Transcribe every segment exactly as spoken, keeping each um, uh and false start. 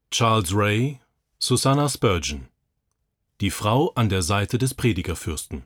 Charles Ray, Susanna Spurgeon. Die Frau an der Seite des Predigerfürsten.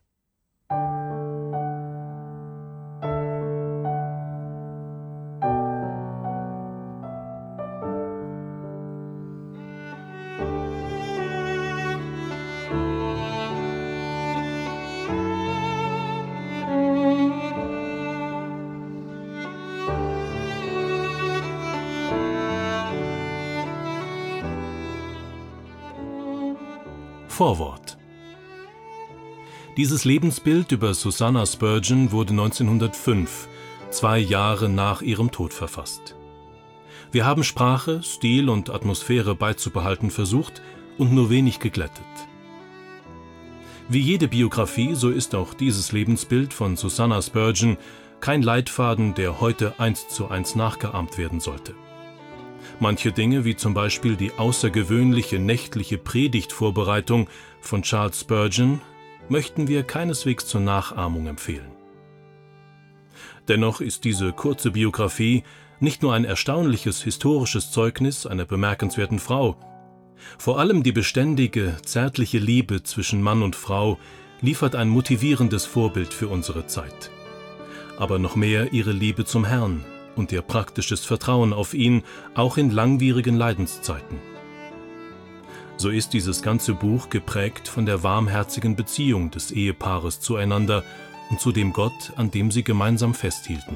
Vorwort. Dieses Lebensbild über Susanna Spurgeon wurde neunzehnhundertfünf, zwei Jahre nach ihrem Tod, verfasst. Wir haben Sprache, Stil und Atmosphäre beizubehalten versucht und nur wenig geglättet. Wie jede Biografie, so ist auch dieses Lebensbild von Susanna Spurgeon kein Leitfaden, der heute eins zu eins nachgeahmt werden sollte. Manche Dinge, wie zum Beispiel die außergewöhnliche nächtliche Predigtvorbereitung von Charles Spurgeon, möchten wir keineswegs zur Nachahmung empfehlen. Dennoch ist diese kurze Biografie nicht nur ein erstaunliches historisches Zeugnis einer bemerkenswerten Frau. Vor allem die beständige, zärtliche Liebe zwischen Mann und Frau liefert ein motivierendes Vorbild für unsere Zeit. Aber noch mehr ihre Liebe zum Herrn und ihr praktisches Vertrauen auf ihn, auch in langwierigen Leidenszeiten. So ist dieses ganze Buch geprägt von der warmherzigen Beziehung des Ehepaares zueinander und zu dem Gott, an dem sie gemeinsam festhielten.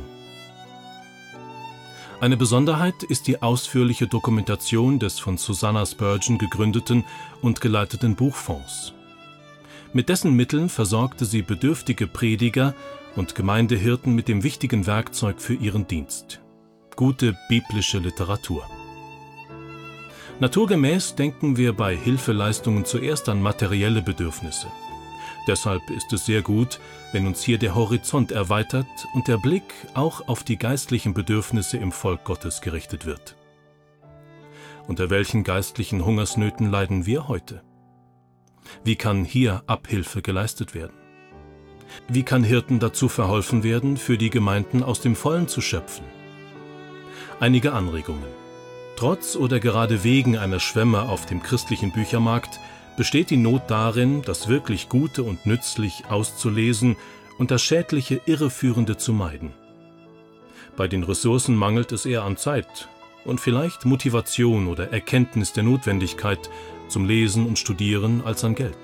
Eine Besonderheit ist die ausführliche Dokumentation des von Susanna Spurgeon gegründeten und geleiteten Buchfonds. Mit dessen Mitteln versorgte sie bedürftige Prediger und Gemeindehirten mit dem wichtigen Werkzeug für ihren Dienst: gute biblische Literatur. Naturgemäß denken wir bei Hilfeleistungen zuerst an materielle Bedürfnisse. Deshalb ist es sehr gut, wenn uns hier der Horizont erweitert und der Blick auch auf die geistlichen Bedürfnisse im Volk Gottes gerichtet wird. Unter welchen geistlichen Hungersnöten leiden wir heute? Wie kann hier Abhilfe geleistet werden? Wie kann Hirten dazu verholfen werden, für die Gemeinden aus dem Vollen zu schöpfen? Einige Anregungen. Trotz oder gerade wegen einer Schwemme auf dem christlichen Büchermarkt besteht die Not darin, das wirklich Gute und Nützlich auszulesen und das Schädliche, Irreführende zu meiden. Bei den Ressourcen mangelt es eher an Zeit und vielleicht Motivation oder Erkenntnis der Notwendigkeit zum Lesen und Studieren als an Geld.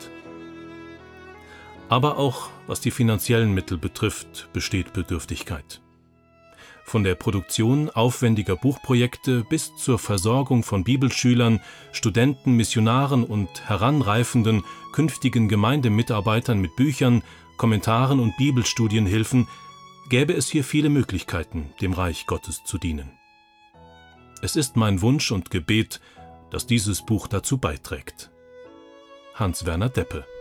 Aber auch was die finanziellen Mittel betrifft, besteht Bedürftigkeit. Von der Produktion aufwendiger Buchprojekte bis zur Versorgung von Bibelschülern, Studenten, Missionaren und heranreifenden künftigen Gemeindemitarbeitern mit Büchern, Kommentaren und Bibelstudienhilfen gäbe es hier viele Möglichkeiten, dem Reich Gottes zu dienen. Es ist mein Wunsch und Gebet, dass dieses Buch dazu beiträgt. Hans-Werner Deppe.